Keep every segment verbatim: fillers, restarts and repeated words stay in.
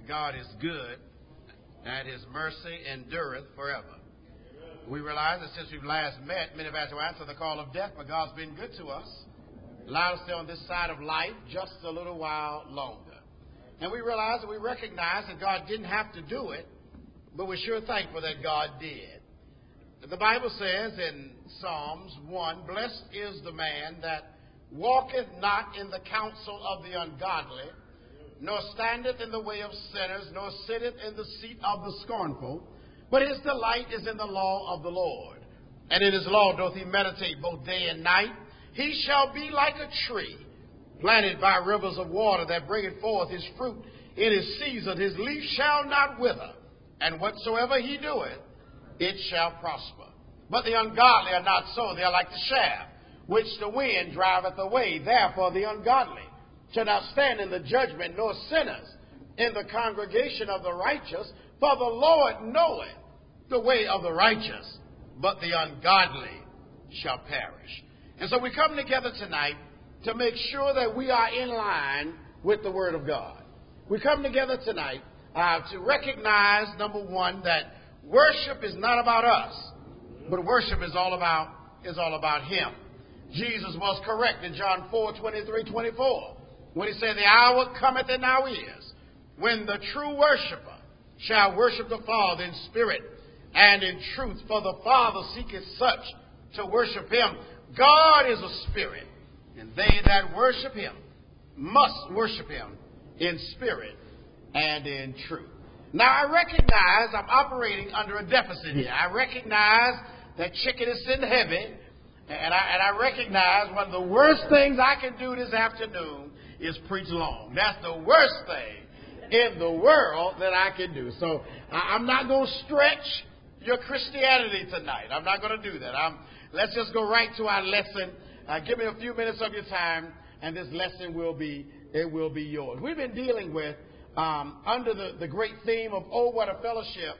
God is good, and his mercy endureth forever. We realize that since we've last met, many of us have answered the call of death, but God's been good to us, allowed us to stay on this side of life just a little while longer. And we realize and we recognize that God didn't have to do it, but we're sure thankful that God did. The Bible says in Psalms one, blessed is the man that walketh not in the counsel of the ungodly, nor standeth in the way of sinners, nor sitteth in the seat of the scornful, but his delight is in the law of the Lord. And in his law doth he meditate both day and night. He shall be like a tree planted by rivers of water that bringeth forth his fruit in his season. His leaf shall not wither, and whatsoever he doeth, it shall prosper. But the ungodly are not so. They are like the shaft, which the wind driveth away. Therefore the ungodly shall not stand in the judgment, nor sinners in the congregation of the righteous. For the Lord knoweth the way of the righteous, but the ungodly shall perish. And so we come together tonight to make sure that we are in line with the Word of God. We come together tonight uh, to recognize, number one, that worship is not about us, but worship is all about is all about Him. Jesus was correct in John four, twenty-three, twenty-four, when he said, the hour cometh and now is, when the true worshiper shall worship the Father in spirit and in truth, for the Father seeketh such to worship him. God is a spirit, and they that worship him must worship him in spirit and in truth. Now, I recognize I'm operating under a deficit here. I recognize that chicken is sitting heavy, and I, and I recognize one of the worst things I can do this afternoon is preach long. That's the worst thing in the world that I can do. So I'm not going to stretch your Christianity tonight. I'm not going to do that. I'm, let's just go right to our lesson. Uh, give me a few minutes of your time, and this lesson will be it will be yours. We've been dealing with um, under the, the great theme of oh what a fellowship,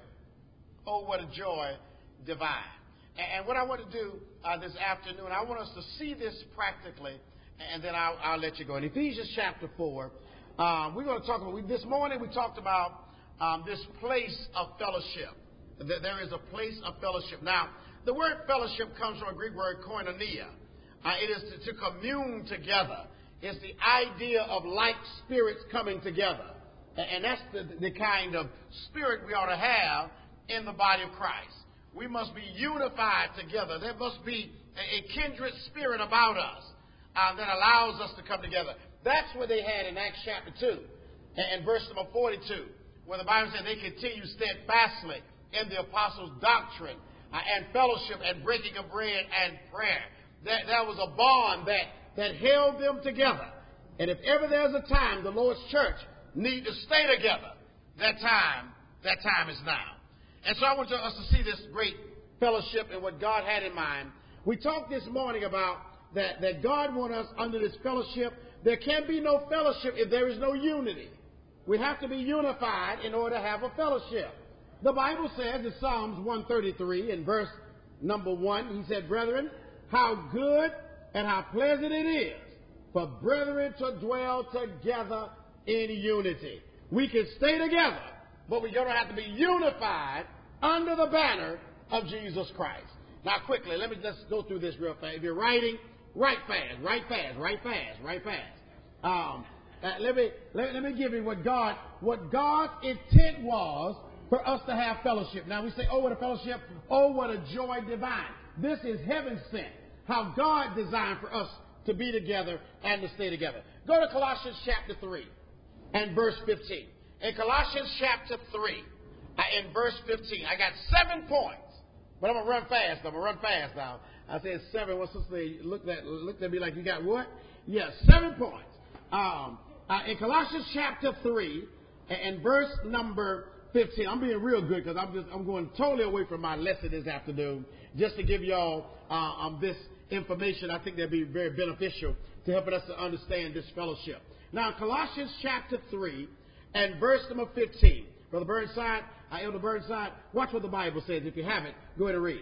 oh what a joy divine. And, and what I want to do uh, this afternoon, I want us to see this practically, and then I'll, I'll let you go. In Ephesians chapter four. Um, we're going to talk about, we, this morning we talked about um, this place of fellowship. That there is a place of fellowship. Now, the word fellowship comes from a Greek word koinonia. Uh, it is to, to commune together. It's the idea of like spirits coming together. And, and that's the, the kind of spirit we ought to have in the body of Christ. We must be unified together. There must be a, a kindred spirit about us uh, that allows us to come together. That's what they had in Acts chapter two and verse number forty-two, where the Bible said they continue steadfastly in the apostles' doctrine uh, and fellowship and breaking of bread and prayer. That, that was a bond that, that held them together. And if ever there's a time the Lord's church need to stay together, that time, that time is now. And so I want us to see this great fellowship and what God had in mind. We talked this morning about that, that God wants us under this fellowship. There can be no fellowship if there is no unity. We have to be unified in order to have a fellowship. The Bible says in Psalms one thirty-three in verse number one, he said, brethren, how good and how pleasant it is for brethren to dwell together in unity. We can stay together, but we're going to have to be unified under the banner of Jesus Christ. Now, quickly, let me just go through this real fast. If you're writing, write fast, write fast, write fast, write fast. Um, uh, let me let, let me give you what God what God's intent was for us to have fellowship. Now we say, oh, what a fellowship! Oh, what a joy divine! This is heaven sent. How God designed for us to be together and to stay together. Go to Colossians chapter three and verse fifteen. In Colossians chapter three, uh, in verse fifteen, I got seven points. But I'm going to run fast. I'm going to run fast now. I said seven. What's this thing? Looked at, looked at me like you got what? Yes, yeah, seven points. Um, uh, in Colossians chapter three and verse number fifteen. I'm being real good because I'm just I'm going totally away from my lesson this afternoon just to give y'all uh, um, this information. I think that'd be very beneficial to helping us to understand this fellowship. Now, Colossians chapter three and verse number fifteen. Brother Burnside, uh, Elder Burnside, watch what the Bible says. If you haven't, go ahead and read.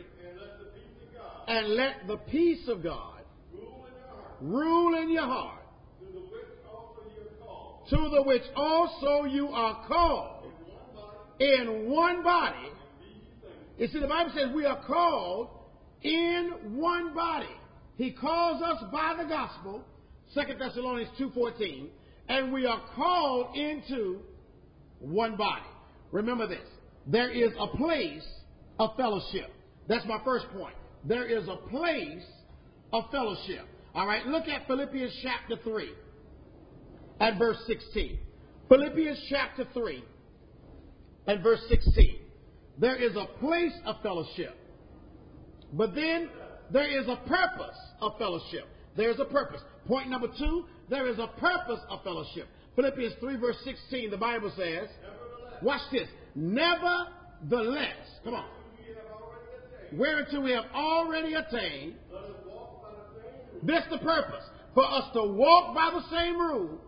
And let the peace of God, and let the peace of God rule in your heart. Rule in your heart. to the which also you are called in one body. You see, the Bible says we are called in one body. He calls us by the gospel, Second Thessalonians two fourteen, and we are called into one body. Remember this. There is a place of fellowship. That's my first point. There is a place of fellowship. All right, look at Philippians chapter three and verse sixteen. Philippians chapter three and verse sixteen. There is a place of fellowship. But then there is a purpose of fellowship. There is a purpose. Point number two, there is a purpose of fellowship. Philippians three verse sixteen, the Bible says, watch this, nevertheless, come on, whereunto we have already attained, this the purpose, for us to walk by the same rule,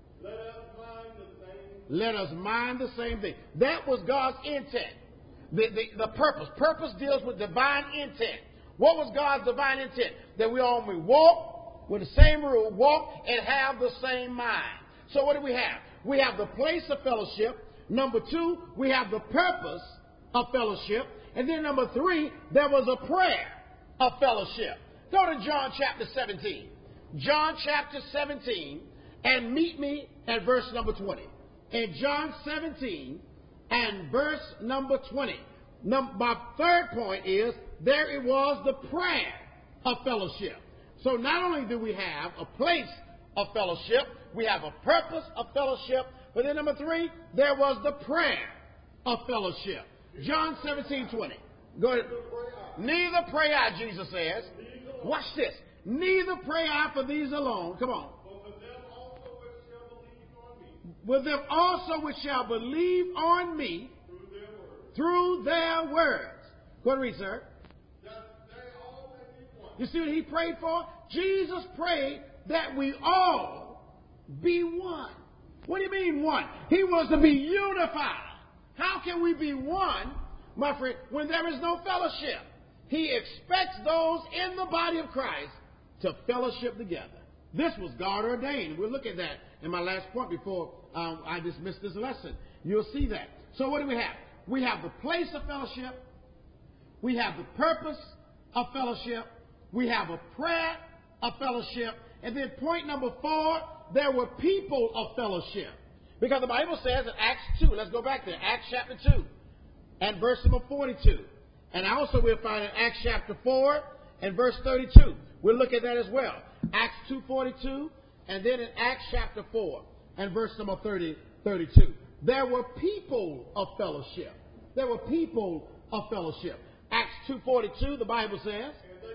let us mind the same thing. That was God's intent. The, the, the purpose. Purpose deals with divine intent. What was God's divine intent? That we all may walk with the same rule, walk and have the same mind. So what do we have? We have the place of fellowship. Number two, we have the purpose of fellowship. And then number three, there was a prayer of fellowship. Go to John chapter seventeen. John chapter seventeen and meet me at verse number twenty. In John seventeen and verse number twenty. Num- my third point is there it was the prayer of fellowship. So not only do we have a place of fellowship, we have a purpose of fellowship, but then number three, there was the prayer of fellowship. John seventeen twenty. Go ahead. Neither pray I, Jesus says. Watch this. Neither pray I for these alone. Come on. With them also which shall believe on me through their words. Go ahead and read, sir. You see what he prayed for? Jesus prayed that we all be one. What do you mean one? He wants to be unified. How can we be one, my friend, when there is no fellowship? He expects those in the body of Christ to fellowship together. This was God ordained. We'll look at that in my last point before um, I dismiss this lesson. You'll see that. So what do we have? We have the place of fellowship. We have the purpose of fellowship. We have a prayer of fellowship. And then point number four, there were people of fellowship. Because the Bible says in Acts two, let's go back there, Acts chapter two and verse number forty-two. And also we'll find in Acts chapter four and verse thirty-two. We'll look at that as well. Acts two forty-two and then in Acts chapter four and verse number thirty, thirty-two. There were people of fellowship. There were people of fellowship. Acts two forty-two, the Bible says,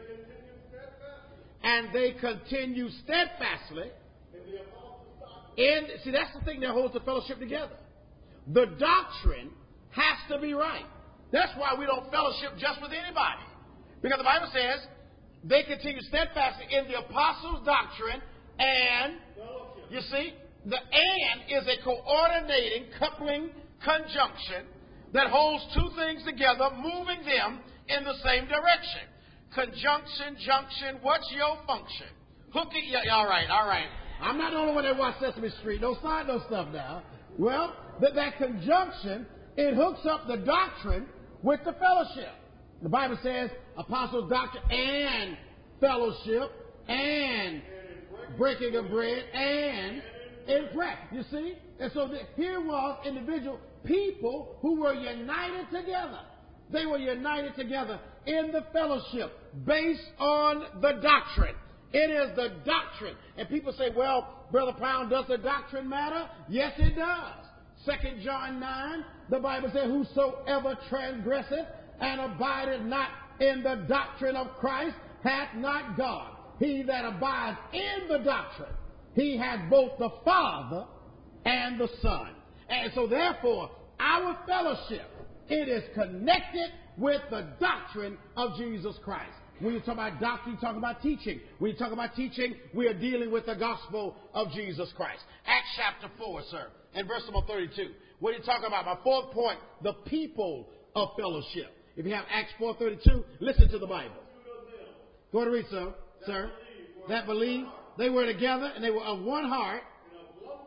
and they continue steadfastly in, see, that's the thing that holds the fellowship together. The doctrine has to be right. That's why we don't fellowship just with anybody. Because the Bible says they continue steadfastly in the apostles' doctrine, and, you see, the and is a coordinating, coupling conjunction that holds two things together, moving them in the same direction. Conjunction, junction, what's your function? Hook it, yeah, all right, all right. I'm not the only one that watched Sesame Street. Don't sign no stuff now. Well, that, that conjunction, it hooks up the doctrine with the fellowship. The Bible says apostles' doctrine and fellowship and breaking of bread and in prayer. You see? And so the, here was individual people who were united together. They were united together in the fellowship based on the doctrine. It is the doctrine. And people say, well, Brother Brown, does the doctrine matter? Yes, it does. Second John nine, the Bible says, whosoever transgresseth and abideth not in the doctrine of Christ hath not God. He that abides in the doctrine, he hath both the Father and the Son. And so therefore, our fellowship, it is connected with the doctrine of Jesus Christ. When you talk about doctrine, you talk about teaching. When you talk about teaching, we are dealing with the gospel of Jesus Christ. Acts chapter four, sir, and verse number thirty-two. What are you talking about? My fourth point, the people of fellowship. If you have Acts four thirty-two, listen to the Bible. Go ahead and read, sir. Sir, that believe. They were together and they were of one heart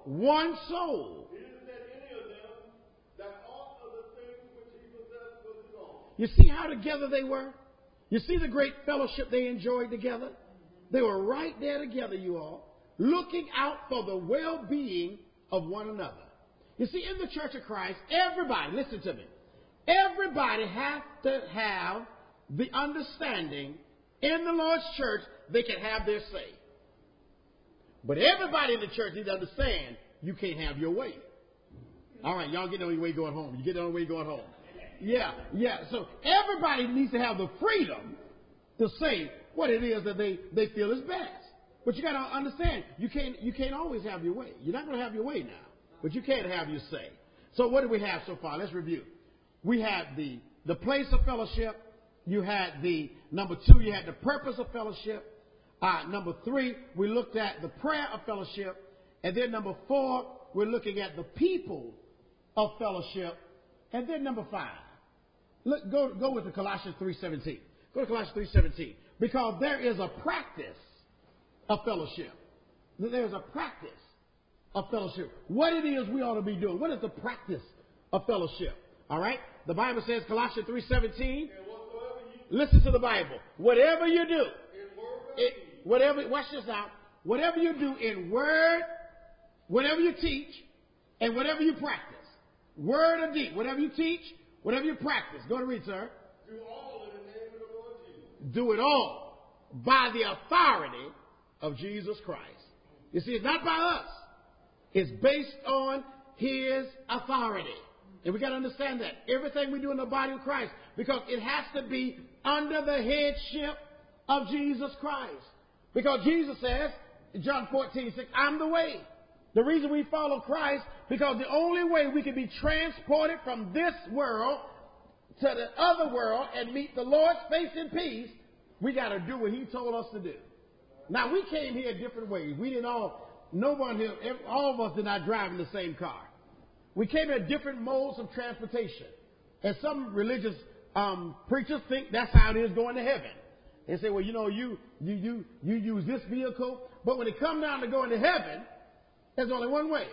one soul. He didn't say any of them that all of the things which he possessed was his own. You see how together they were? You see the great fellowship they enjoyed together? They were right there together, you all, looking out for the well-being of one another. You see, in the Church of Christ, everybody, listen to me, everybody has to have the understanding in the Lord's church they can have their say. But everybody in the church needs to understand you can't have your way. All right, y'all get on your way going home. You get on your way going home. Yeah, yeah. So everybody needs to have the freedom to say what it is that they, they feel is best. But you got to understand, you can't you can't always have your way. You're not going to have your way now, but you can't have your say. So what do we have so far? Let's review. We had the the place of fellowship. You had the number two. You had the purpose of fellowship. Uh, number three, we looked at the prayer of fellowship, and then number four, we're looking at the people of fellowship, and then number five, look, go go with the Colossians three seventeen. Go to Colossians three seventeen, because there is a practice of fellowship. There's a practice of fellowship. What it is we ought to be doing. What is the practice of fellowship? All right. The Bible says, Colossians three seventeen. Listen to the Bible. Whatever you do, it, whatever. Watch this out. Whatever you do in word, whatever you teach, and whatever you practice. Word or deed. Whatever you teach, whatever you practice. Go to read, sir. Do all in the name of the Lord Jesus. Do it all by the authority of Jesus Christ. You see, it's not by us. It's based on his authority. And we got to understand that. Everything we do in the body of Christ, because it has to be under the headship of Jesus Christ. Because Jesus says, in John fourteen six, I'm the way. The reason we follow Christ, because the only way we can be transported from this world to the other world and meet the Lord's face in peace, we got to do what he told us to do. Now, we came here different ways. We didn't all, no one here, all of us did not drive in the same car. We came in different modes of transportation. And some religious um, preachers think that's how it is going to heaven. They say, well, you know, you, you, you, you use this vehicle. But when it comes down to going to heaven, there's only one way.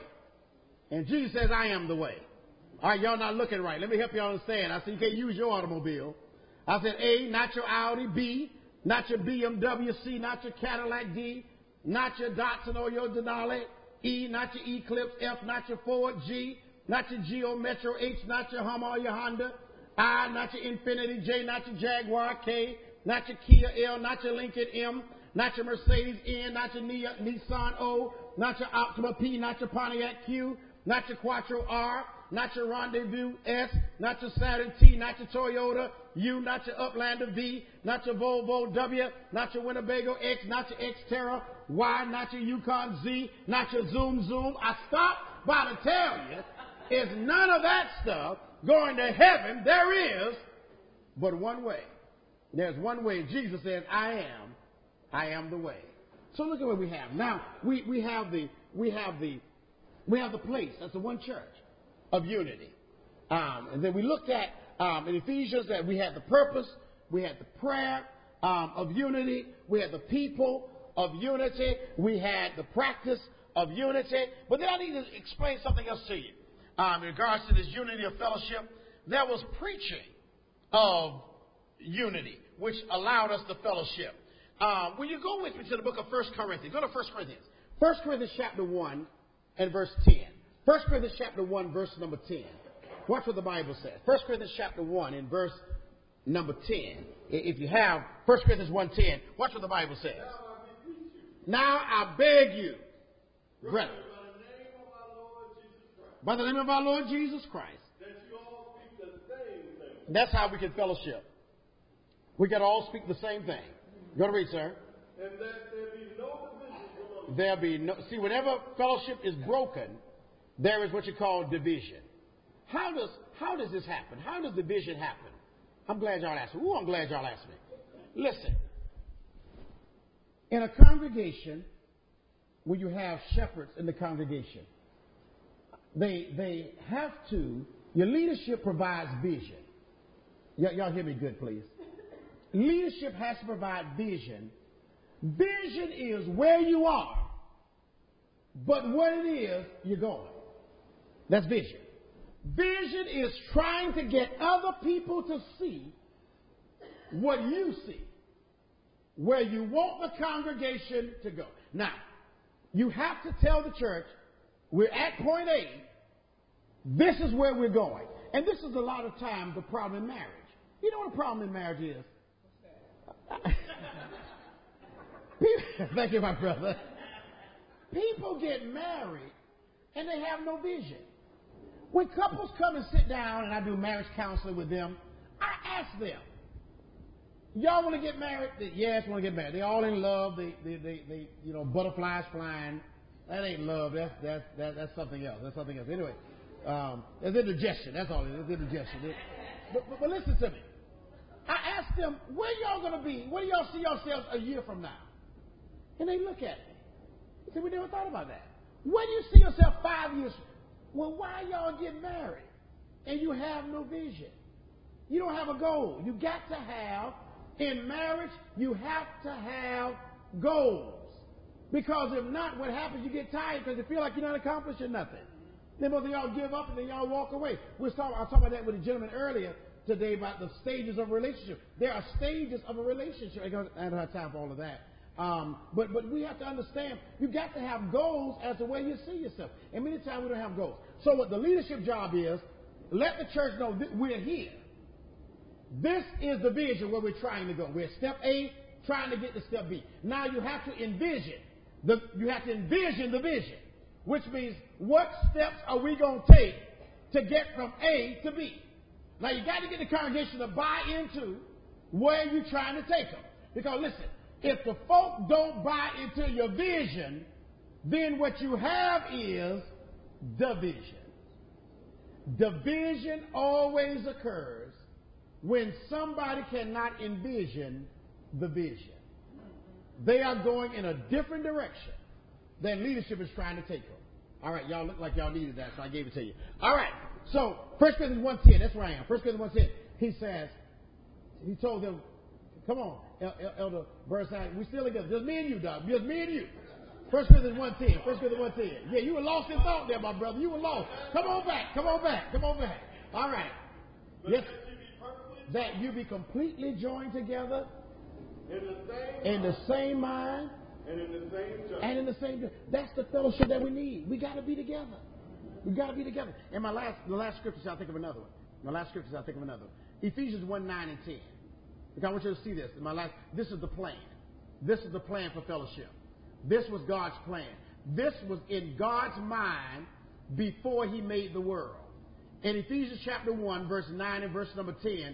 And Jesus says, I am the way. All right, y'all not looking right. Let me help you understand. I said, you can't use your automobile. I said, A, not your Audi. B, not your B M W. C, not your Cadillac. D, not your Datsun or your Denali. E, not your Eclipse. F, not your Ford. G, not your Geo Metro. H, not your Hummer or your Honda. I, not your Infiniti. J, not your Jaguar. K, not your Kia. L, not your Lincoln. M, not your Mercedes. N, not your Nissan. O, not your Optima. P, not your Pontiac. Q, not your Quattro. R, not your Rendezvous. S, not your Saturn. T, not your Toyota. U, not your Uplander. V, not your Volvo. W, not your Winnebago. X, not your Xterra. Y, not your Yukon. Z, not your Zoom Zoom. I stopped by to tell you, is none of that stuff going to heaven. There is but one way. There's one way. Jesus says, I am, I am the way. So look at what we have. Now, we, we have the, we have the, we have the place. That's the one church of unity. Um, and then we looked at, um, in Ephesians that we had the purpose, we had the prayer, um, of unity, we had the people of unity, we had the practice of unity. But then I need to explain something else to you. Um, in regards to this unity of fellowship, there was preaching of unity, which allowed us to fellowship. Um, when you go with me to the book of First Corinthians, go to First Corinthians. First Corinthians chapter one and verse ten. First Corinthians chapter one, verse number ten. Watch what the Bible says. First Corinthians chapter one and verse number ten. If you have First Corinthians one ten, watch what the Bible says. Now I beg you, brethren, by the name of our Lord Jesus Christ, that you all speak the same thing. That's how we can fellowship. We got to all speak the same thing. Go to read, sir. And that there be no division among There be no. See, whenever fellowship is broken, there is what you call division. How does how does this happen? How does division happen? I'm glad y'all asked me. Ooh, I'm glad y'all asked me. Listen. In a congregation, when you have shepherds in the congregation, they they have to. Your leadership provides vision. Y- y'all hear me good, please. Leadership has to provide vision. Vision is where you are but what it is, you're going. That's vision. Vision is trying to get other people to see what you see, where you want the congregation to go. Now, you have to tell the church, we're at point A, this is where we're going. And this is a lot of times the problem in marriage. You know what the problem in marriage is? Thank you, my brother. People get married and they have no vision. When couples come and sit down and I do marriage counseling with them, I ask them, y'all want to get married? They, yes, want to get married. They all in love. They, they, they, they, you know, butterflies flying. That ain't love. That's that's that, that's something else. That's something else. Anyway, um, it's indigestion. That's all it is. It's indigestion. It, but, but, but listen to me. I asked them, where y'all going to be? Where do y'all see yourselves a year from now? And they look at me. They say, we never thought about that. Where do you see yourself five years from? Well, why y'all get married and you have no vision? You don't have a goal. You got to have, in marriage, you have to have goals. Because if not, what happens, you get tired because you feel like you're not accomplishing nothing. Then both of y'all give up and then y'all walk away. We was talking, I was talking about that with a gentleman earlier today about the stages of a relationship. There are stages of a relationship. I don't have time for all of that. Um, but but we have to understand, you got to have goals as to where you see yourself. And many times we don't have goals. So what the leadership job is, let the church know that we're here. This is the vision where we're trying to go. We're at step A, trying to get to step B. Now you have to envision. The, you have to envision the vision, which means what steps are we going to take to get from A to B? Now you got to get the congregation to buy into where you're trying to take them. Because listen, if the folk don't buy into your vision, then what you have is division. Division always occurs when somebody cannot envision the vision. They are going in a different direction than leadership is trying to take them. All right, y'all look like y'all needed that, so I gave it to you. All right, so First Corinthians one ten, that's where I am. First Corinthians one ten, he says, he told them, come on, El- El- Elder Burnside, we still together. Just me and you, Doc. Just me and you. First Corinthians one ten. First Corinthians one ten. Yeah, you were lost in thought there, my brother. You were lost. Come on back. Come on back. Come on back. All right. Yes. That you be completely joined together in the same, in the same mind and in the same church. and in the same. That's the fellowship that we need. We got to be together. We got to be together. And my last, the last scriptures, I'll think of another one. My last scriptures, I'll think of another one. Ephesians one nine and ten. Because I want you to see this. In my last, this is the plan. This is the plan for fellowship. This was God's plan. This was in God's mind before He made the world. In Ephesians chapter one, verse nine and verse number ten,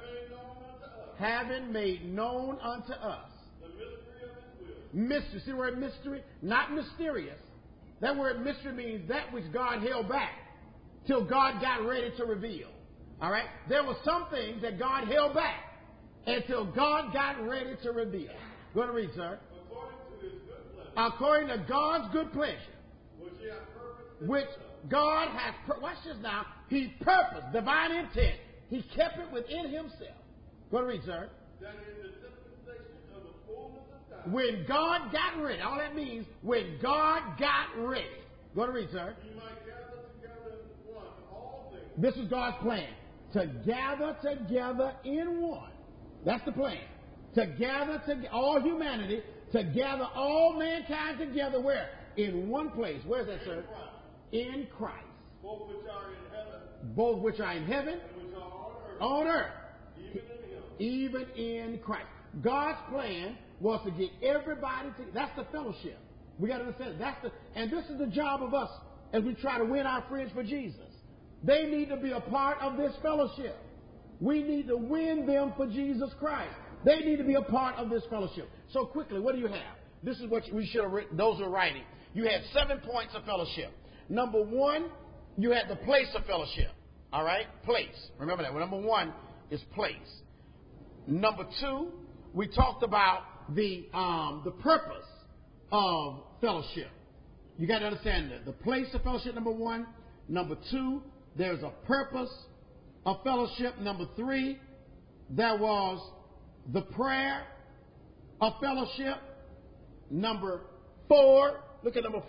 having made known unto us the mystery of His will. Mystery. See the word mystery? Not mysterious. That word mystery means that which God held back till God got ready to reveal. All right? There were some things that God held back until God got ready to reveal. Go ahead and read, sir. According to His good pleasure, According to God's good pleasure, which He hath purposed in which Himself. God has, pur- watch this now, He purposed, divine intent. He kept it within Himself. Go ahead and read, sir. That in the dispensation of the fullness of time, When God got ready, all that means, when God got ready. Go ahead and read, sir. He might gather together in one all things. This is God's plan. To gather together in one. That's the plan. To gather to all humanity, to gather all mankind together where? In one place. Where's that, sir? In Christ. Both which are in heaven, Both which are in heaven, and which are on earth, on earth, even in Him. even in Christ. God's plan was to get everybody to, that's the fellowship. We got to understand, that's the, and this is the job of us as we try to win our friends for Jesus. They need to be a part of this fellowship. We need to win them for Jesus Christ. They need to be a part of this fellowship. So quickly, what do you have? This is what we should have written, those who are writing. You had seven points of fellowship. Number one, you had the place of fellowship. All right? Place. Remember that. Well, number one is place. Number two, we talked about the um, the purpose of fellowship. You got to understand that the place of fellowship, number one. Number two, there's a purpose of fellowship. Number three, there was the prayer of fellowship. Number four, look at number four.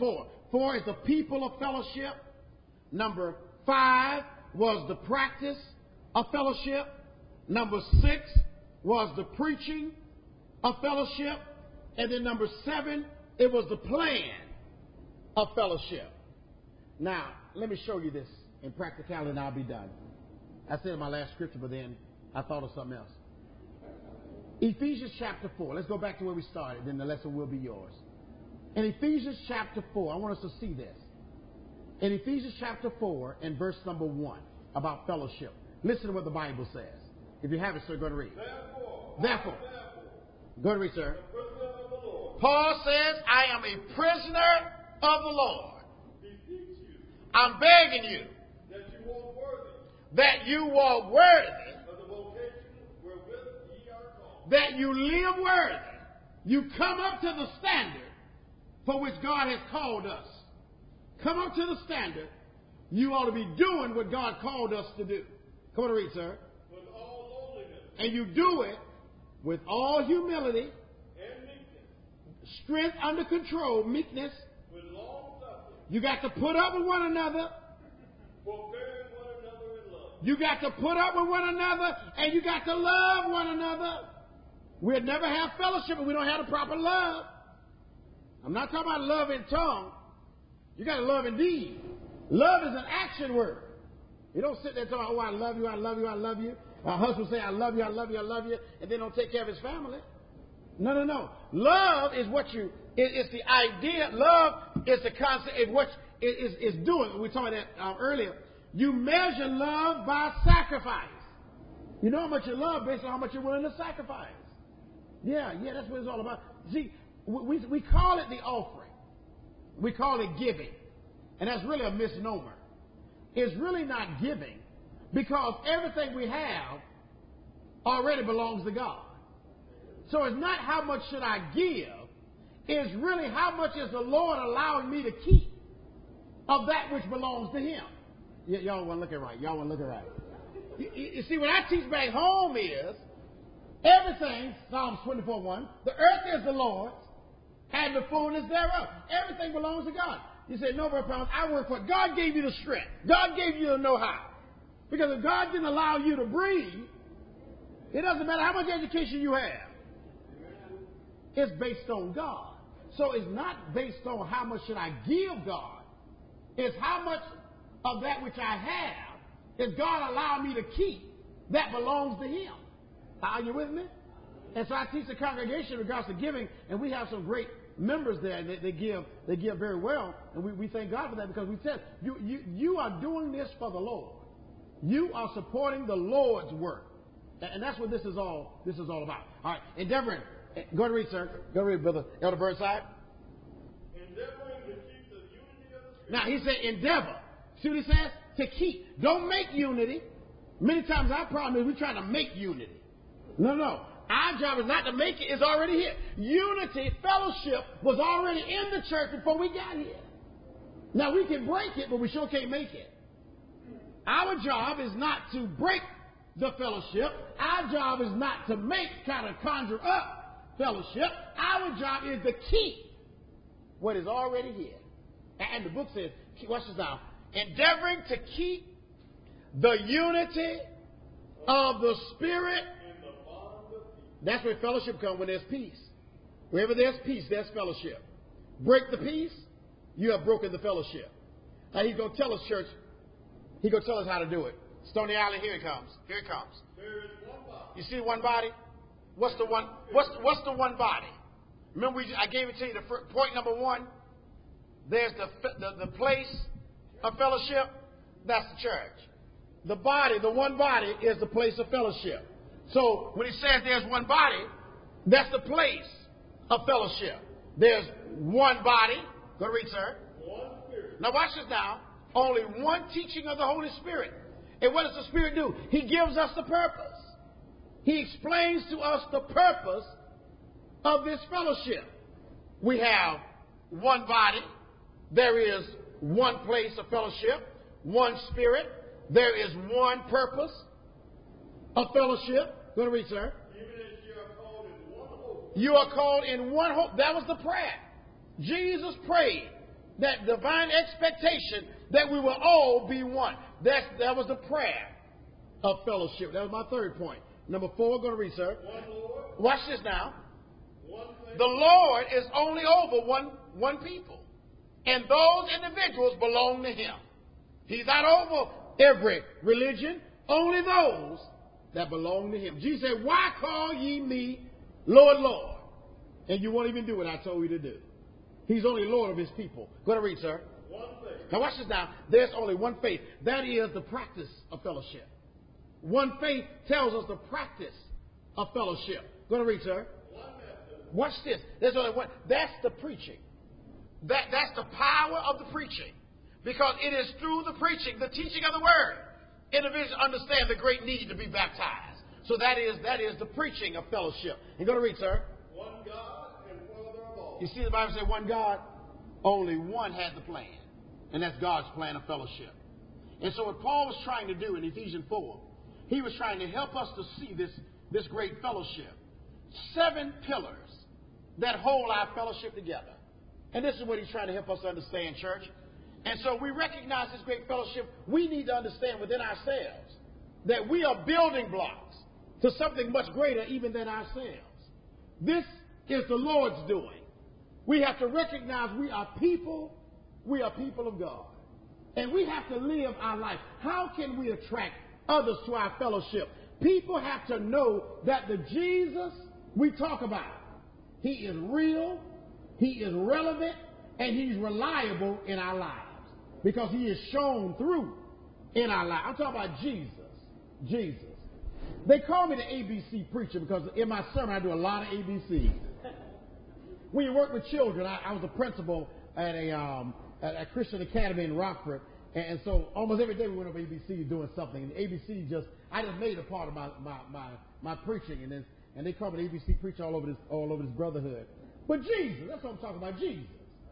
four is the people of fellowship. Number five was the practice of fellowship. Number six was the preaching of fellowship. And then number seven, it was the plan of fellowship. Now, let me show you this in practicality and I'll be done. I said in my last scripture, but then I thought of something else. Ephesians chapter four. Let's go back to where we started, then the lesson will be yours. In Ephesians chapter four, I want us to see this. In Ephesians chapter four and verse number one about fellowship. Listen to what the Bible says. If you have it, sir, go to read. Therefore, Therefore. Go to read, sir. the prisoner of the Lord, Paul says, I am a prisoner of the Lord. beseech you I'm begging you that you walk worthy that you walk worthy, of the vocation wherewith ye are called. That you live worthy. You come up to the standard for which God has called us. Come up to the standard. You ought to be doing what God called us to do. Come on, read, sir. With all lowliness And you do it with all humility, and meekness, strength under control, meekness. with long suffering, You got to put up with one another. forbearing one another in love. You got to put up with one another, and you got to love one another. We'll never have fellowship if we don't have the proper love. I'm not talking about love in tongue. You got to love in deed. Love is an action word. You don't sit there talking, oh, I love you, I love you, I love you. My husband say, I love you, I love you, I love you, and then don't take care of his family. No, no, no. Love is what you, it, it's the idea. Love is the concept, it's what it is, is doing. We were talking about that um, earlier. You measure love by sacrifice. You know how much you love based on how much you're willing to sacrifice. Yeah, yeah, that's what it's all about. See, we, we call it the offering. We call it giving. And that's really a misnomer. It's really not giving because everything we have already belongs to God. So it's not how much should I give. It's really how much is the Lord allowing me to keep of that which belongs to Him. Y- y'all want to look at right. Y'all want to look at right. You, you, you see, what I teach back home is everything, Psalms twenty-four one, the earth is the Lord's and the fullness thereof. Everything belongs to God. You say, no, Brother Powers, I work for it. God gave you the strength. God gave you the know-how. Because if God didn't allow you to breathe, it doesn't matter how much education you have. It's based on God. So it's not based on how much should I give God. It's how much of that which I have is God allow me to keep that belongs to Him. Are you with me? And so I teach the congregation in regards to giving, and we have some great members there, and they, they give they give very well, and we, we thank God for that because we said you, you you are doing this for the Lord. You are supporting the Lord's work, and that's what this is all this is all about. All right, endeavoring. Go to read, sir. Go to read, brother Elder Burnside. Endeavoring to keep the unity of the Spirit. Now he said endeavor. See what he says? To keep. Don't make unity. Many times our problem is we're trying to make unity. No, no. Our job is not to make it, it's already here. Unity, fellowship was already in the church before we got here. Now we can break it, but we sure can't make it. Our job is not to break the fellowship. Our job is not to make, kind of conjure up fellowship. Our job is to keep what is already here. And the book says, watch this now, endeavoring to keep the unity of the Spirit. That's where fellowship comes, when there's peace. Wherever there's peace, there's fellowship. Break the peace, you have broken the fellowship. Now he's going to tell us, church, he's going to tell us how to do it. Stony Island, here it comes. Here it comes. There is one body. You see one body? What's the one? What's what's the one body? Remember, we, I gave it to you. The first, point number one. There's the, the the place of fellowship. That's the church. The body, the one body, is the place of fellowship. So when he says there's one body, that's the place of fellowship. There's one body. Go to read, sir. One Spirit. Now watch this now. Only one teaching of the Holy Spirit. And what does the Spirit do? He gives us the purpose. He explains to us the purpose of this fellowship. We have one body. There is one place of fellowship. One Spirit. There is one purpose of fellowship. Go to read, sir. Even as ye are called in one hope. You are called in one hope. That was the prayer. Jesus prayed that divine expectation that we will all be one. That's, that was the prayer of fellowship. That was my third point. Number four, go to read, sir. One Lord, Watch this now. one faith, The Lord is only over one, one people. And those individuals belong to him. He's not over every religion, only those that belong to him. Jesus said, why call ye me Lord, Lord? And you won't even do what I told you to do. He's only Lord of his people. Go to read, sir. one faith, Now watch this now. There's only one faith. That is the practice of fellowship. One faith tells us the practice of fellowship. Go to read, sir. one baptism, Watch this. There's only one. That's the preaching. That, that's the power of the preaching. Because it is through the preaching, the teaching of the word, individuals understand the great need to be baptized. So that is that is the preaching of fellowship. You go to read, sir. one God and Father of all. You see the Bible say one God. Only one had the plan. And that's God's plan of fellowship. And so what Paul was trying to do in Ephesians four, he was trying to help us to see this, this great fellowship. Seven pillars that hold our fellowship together. And this is what he's trying to help us understand, church. And so we recognize this great fellowship. We need to understand within ourselves that we are building blocks to something much greater even than ourselves. This is the Lord's doing. We have to recognize we are people. We are people of God. And we have to live our life. How can we attract others to our fellowship? People have to know that the Jesus we talk about, he is real, he is relevant, and he's reliable in our lives. Because he is shown through in our lives. I'm talking about Jesus. Jesus. They call me the A B C preacher because in my sermon I do a lot of A B Cs. When you work with children, I, I was a principal at a, um, at a Christian academy in Rockford. And, and so almost every day we went over A B C doing something. And A B C just, I just made it a part of my, my, my, my preaching. And, and they call me the A B C preacher all over this, all over this brotherhood. But Jesus, that's what I'm talking about, Jesus.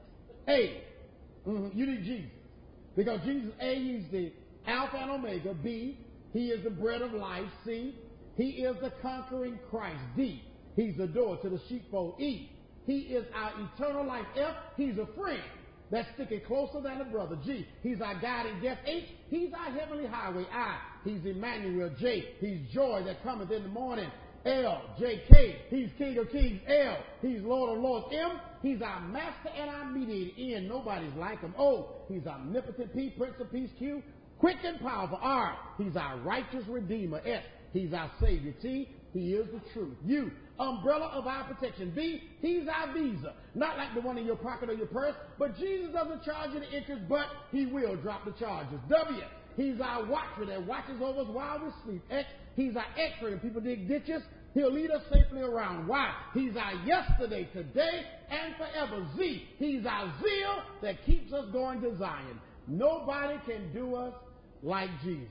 A, mm-hmm, you need Jesus. Because Jesus, A, he's the Alpha and Omega. B, he is the bread of life. C, he is the conquering Christ. D, he's the door to the sheepfold. E, he is our eternal life. F, he's a friend that's sticking closer than a brother. G, he's our guiding guest. H, he's our heavenly highway. I, he's Emmanuel. J, he's joy that cometh in the morning. L, J K, he's King of Kings. L, he's Lord of Lords. M, he's our master and our mediator. N, nobody's like him. O, he's omnipotent. P, Prince of Peace. Q, quick and powerful. R, he's our righteous Redeemer. S, he's our Savior. T, he is the truth. U, umbrella of our protection. V, he's our visa. Not like the one in your pocket or your purse, but Jesus doesn't charge any interest, but he will drop the charges. W, he's our watchman that watches over us while we sleep. X, he's our X-ray when people dig ditches. He'll lead us safely around. Y, he's our yesterday, today, and forever. Z, he's our zeal that keeps us going to Zion. Nobody can do us like Jesus.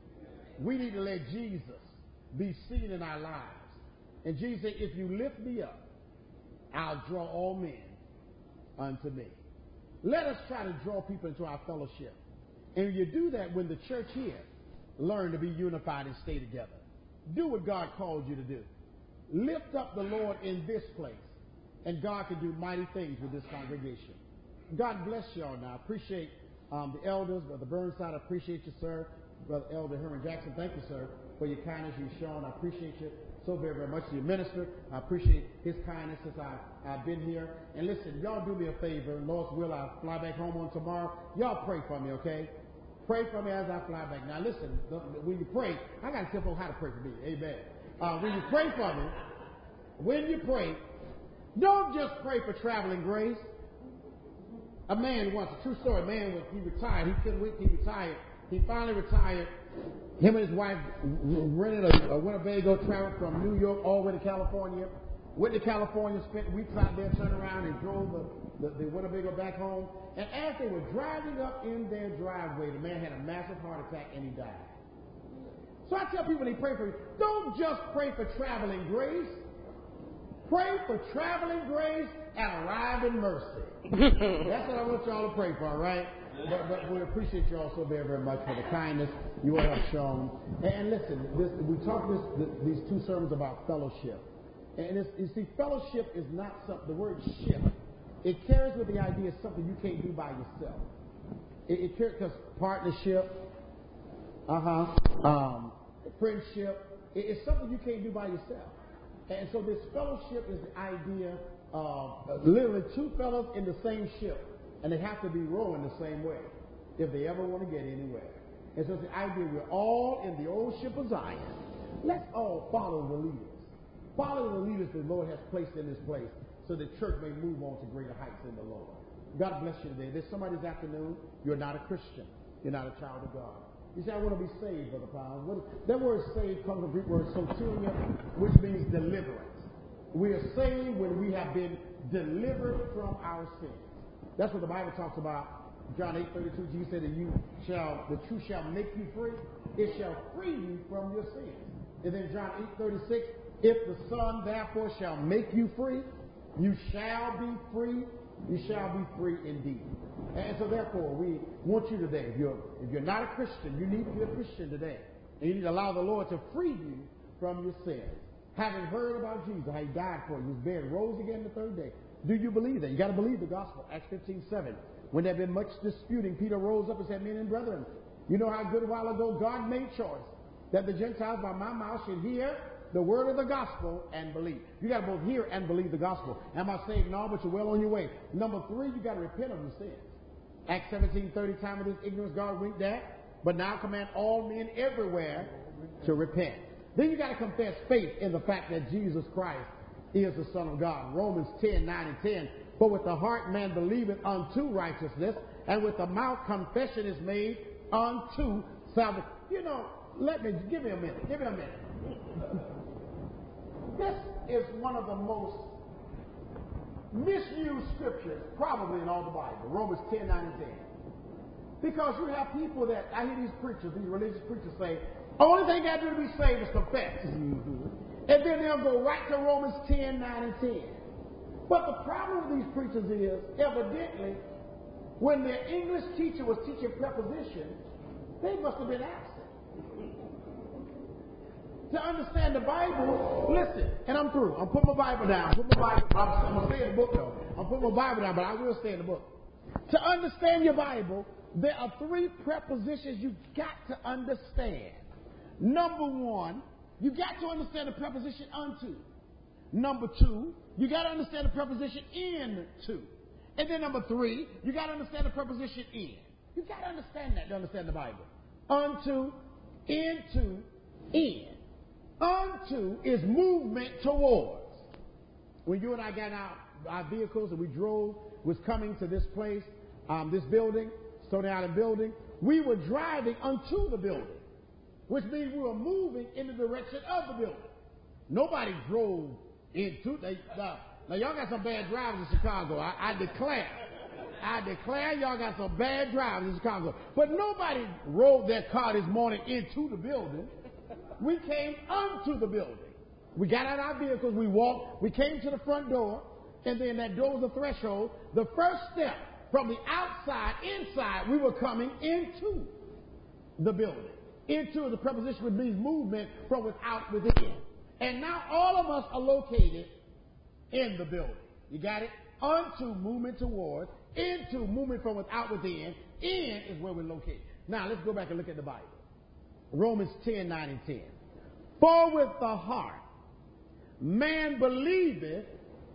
We need to let Jesus be seen in our lives. And Jesus said, if you lift me up, I'll draw all men unto me. Let us try to draw people into our fellowship. And when you do that, when the church here learn to be unified and stay together, do what God called you to do. Lift up the Lord in this place, and God can do mighty things with this congregation. God bless y'all now. I appreciate um, the elders, Brother Burnside. I appreciate you, sir. Brother Elder Herman Jackson, thank you, sir, for your kindness you've shown. I appreciate you so very, very much. Your minister, I appreciate his kindness since I, I've been here. And listen, y'all do me a favor. Lord's will, I'll fly back home on tomorrow. Y'all pray for me, okay? Pray for me as I fly back. Now listen, when you pray, I got to tell folks how to pray for me. Amen. Uh, when you pray for me, when you pray, don't just pray for traveling grace. A man once, a true story, a man was, he retired. He couldn't wait till he retired. He finally retired. Him and his wife rented a, a Winnebago, traveled from New York all the way to California. Went to California, spent weeks out there, turned around and drove the, the, the Winnebago back home. And as they were driving up in their driveway, the man had a massive heart attack and he died. So I tell people when they pray for you, don't just pray for traveling grace. Pray for traveling grace and arriving mercy. That's what I want y'all to pray for, all right? But, but we appreciate you all so very, very much for the kindness you all have shown. And, and listen, this, we talk this, this, these two sermons about fellowship. And it's, you see, fellowship is not something, the word ship it carries with the idea of something you can't do by yourself. It, it carries because partnership, uh-huh, um, friendship, it, it's something you can't do by yourself. And so this fellowship is the idea of uh, literally two fellows in the same ship, and they have to be rowing the same way if they ever want to get anywhere. And so it's the idea we're all in the old ship of Zion. Let's all follow the leaders. Follow the leaders the Lord has placed in this place so the church may move on to greater heights in the Lord. God bless you today. There's somebody this afternoon, you're not a Christian. You're not a child of God. You say, I want to be saved, Brother Powell. What, that word saved comes from the Greek word soteria, which means deliverance. We are saved when we have been delivered from our sins. That's what the Bible talks about. John eight thirty-two, Jesus said that you shall, the truth shall make you free. It shall free you from your sins. And then John eight thirty-six, if the Son therefore shall make you free, you shall be free. You shall be free indeed. And so therefore, we want you today, if you're, if you're not a Christian, you need to be a Christian today. And you need to allow the Lord to free you from your sins. Having heard about Jesus, how he died for you, he was buried, rose again the third day. Do you believe that? You got to believe the gospel. Acts fifteen seven. When there had been much disputing, Peter rose up and said, men and brethren, you know how a good while ago God made choice that the Gentiles by my mouth should hear the word of the gospel and believe. You got to both hear and believe the gospel. Am I saved? No, but you're well on your way. Number three, you got to repent of your sins. Acts seventeen thirty, time of this ignorance God winked at, but now command all men everywhere to repent. Then you got to confess faith in the fact that Jesus Christ is the Son of God. Romans ten nine and ten. But with the heart man believeth unto righteousness, and with the mouth confession is made unto salvation. You know, let me, give me a minute, give me a minute. This is one of the most misused scriptures probably in all the Bible, Romans ten nine and ten. Because you have people that, I hear these preachers, these religious preachers say, only thing you got to do to be saved is confess. Mm-hmm. And then they'll go right to Romans ten nine and ten. But the problem with these preachers is, evidently, when their English teacher was teaching preposition, they must have been absent. To understand the Bible, listen, and I'm through. I'm putting my Bible down. Put my Bible. I'm, I'm going to stay in the book, though. I'm putting my Bible down, but I will stay in the book. To understand your Bible, there are three prepositions you've got to understand. Number one, you got to understand the preposition unto. Number two, you got to understand the preposition into. And then number three, you got to understand the preposition in. You got to understand that to understand the Bible. Unto, into, in. Unto is movement towards. When you and I got out our vehicles and we drove, was coming to this place, um, this building, Stone Island building, we were driving unto the building, which means we were moving in the direction of the building. Nobody drove into. They, now, now y'all got some bad drivers in Chicago. I, I declare, I declare y'all got some bad drivers in Chicago. But nobody rode their car this morning into the building. We came unto the building. We got out our vehicles, we walked, we came to the front door, and then that door was the threshold. The first step from the outside, inside, we were coming into the building. Into the preposition which means movement from without within. And now all of us are located in the building. You got it? Unto, movement towards. Into, movement from without within. In is where we're located. Now let's go back and look at the Bible. Romans ten nine and ten. For with the heart man believeth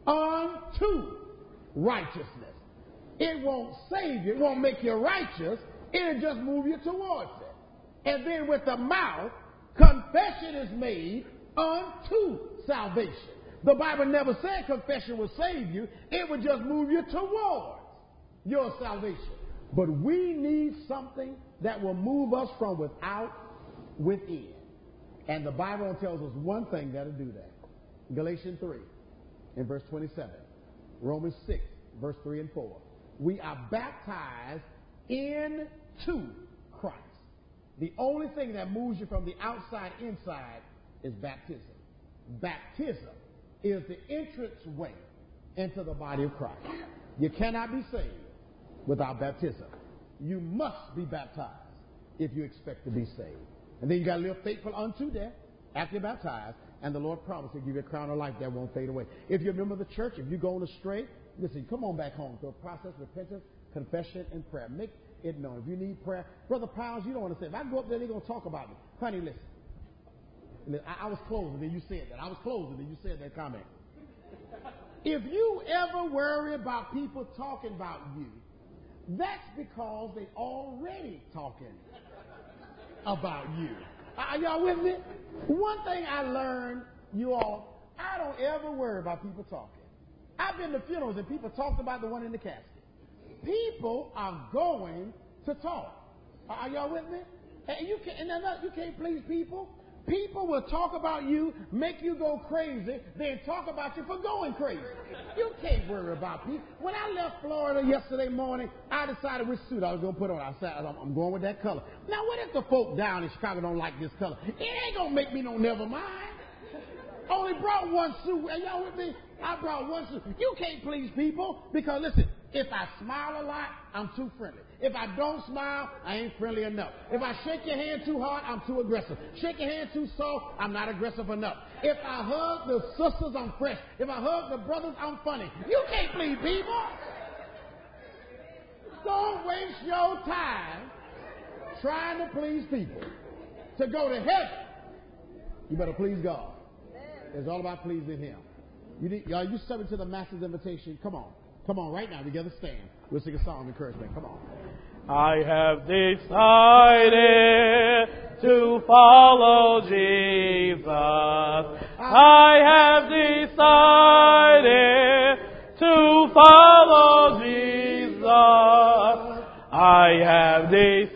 unto righteousness. It won't save you. It won't make you righteous. It'll just move you towards it. And then with the mouth, confession is made unto salvation. The Bible never said confession will save you. It would just move you towards your salvation. But we need something that will move us from without within. And the Bible tells us one thing that'll do that. Galatians three in verse twenty-seven. Romans six, verse three and four. We are baptized into Christ. The only thing that moves you from the outside inside is baptism. Baptism is the entrance way into the body of Christ. You cannot be saved without baptism. You must be baptized if you expect to be saved. And then you got to live faithful unto death after you're baptized, and the Lord promised to give you a crown of life that won't fade away. If you're a member of the church, if you're going astray, listen, come on back home to a process of repentance, confession, and prayer. Make it known. If you need prayer, Brother Powers, you don't want to say, if I go up there, they're going to talk about me. Honey, listen. I, I was closing, and you said that. I was closing, and you said that comment. If you ever worry about people talking about you, that's because they already talking about you. Are y'all with me? One thing I learned, you all, I don't ever worry about people talking. I've been to funerals and people talked about the one in the casket. People are going to talk. Are y'all with me? And you can't, and another, you can't please people. People will talk about you, make you go crazy, then talk about you for going crazy. You can't worry about people. When I left Florida yesterday morning, I decided which suit I was going to put on. I said, I'm going with that color. Now, what if the folk down in Chicago don't like this color? It ain't going to make me no never mind. Only brought one suit. And y'all with me? I brought one suit. You can't please people because, listen, if I smile a lot, I'm too friendly. If I don't smile, I ain't friendly enough. If I shake your hand too hard, I'm too aggressive. Shake your hand too soft, I'm not aggressive enough. If I hug the sisters, I'm fresh. If I hug the brothers, I'm funny. You can't please people. Don't waste your time trying to please people. To go to heaven, you better please God. It's all about pleasing Him. You need, y'all, you submit to the Master's invitation. Come on. Come on, right now, together stand. We'll sing a song of encouragement. Come on. I have decided to follow Jesus. I have decided to follow Jesus. I have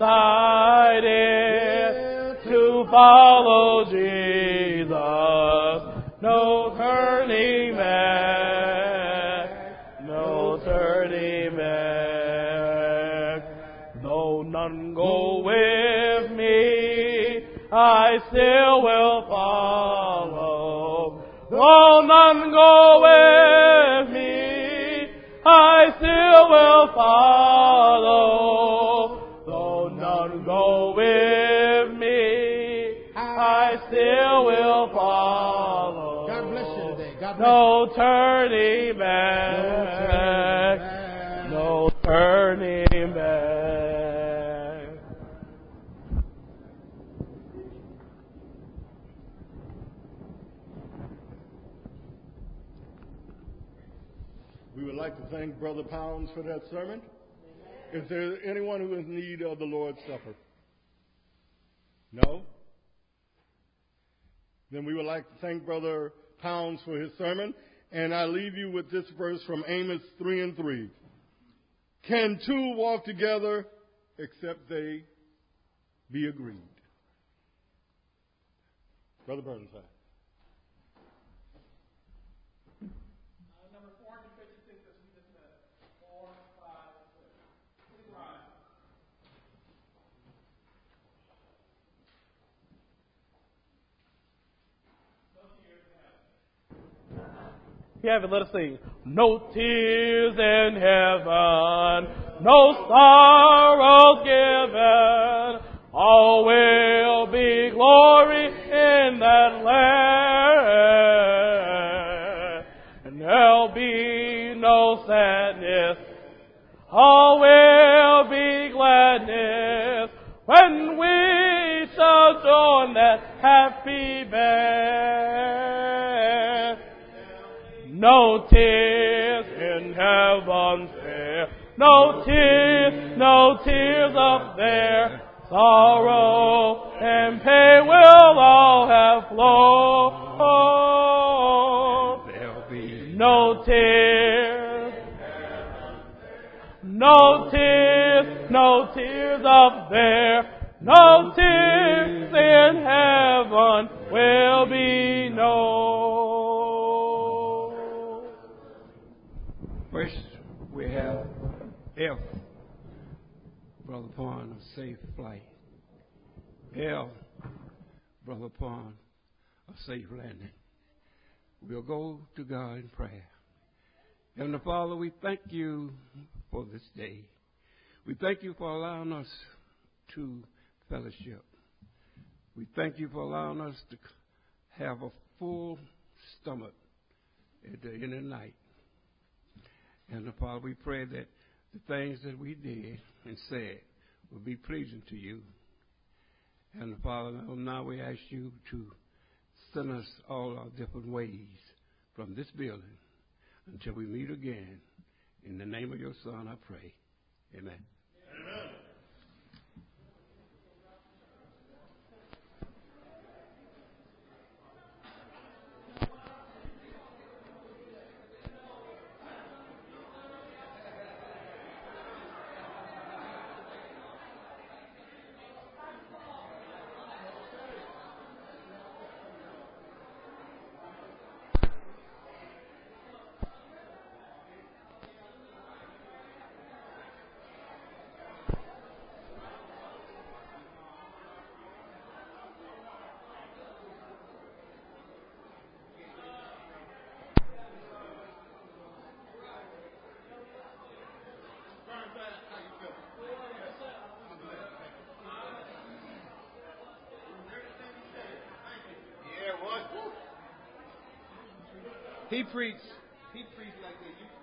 decided to follow Jesus. No turning back, no turning back. Though none go with me, I still will follow. Though none go with me, I still will follow. Though none go with me, I still will follow. No turning back. No turning back. We would like to thank Brother Pounds for that sermon. Is there anyone who is in need of the Lord's Supper? No? Then we would like to thank Brother Pounds for his sermon, and I leave you with this verse from Amos three and three. Can two walk together except they be agreed? Brother Burnside. Uh, number four hundred fifty-six, as we just said. Four, five, six. Please rise. If you have it, let us sing. No tears in heaven, no sorrows given, all will be glory in that land. And there'll be no sadness, all will be gladness, when we shall join that happy band. No tears in heaven fair, no tears, no tears up there. Sorrow and pain will all have flown. There'll be no tears, no tears, no tears up there. No tears in heaven will be known. First, we have F, Brother Pond, a safe flight. L, Brother Pond, a safe landing. We'll go to God in prayer. Heavenly Father, we thank you for this day. We thank you for allowing us to fellowship. We thank you for allowing us to have a full stomach at the end of the night. And the Father, we pray that the things that we did and said will be pleasing to you. And Father, now we ask you to send us all our different ways from this building until we meet again. In the name of your Son, I pray. Amen. Amen. He preached. He preached like that.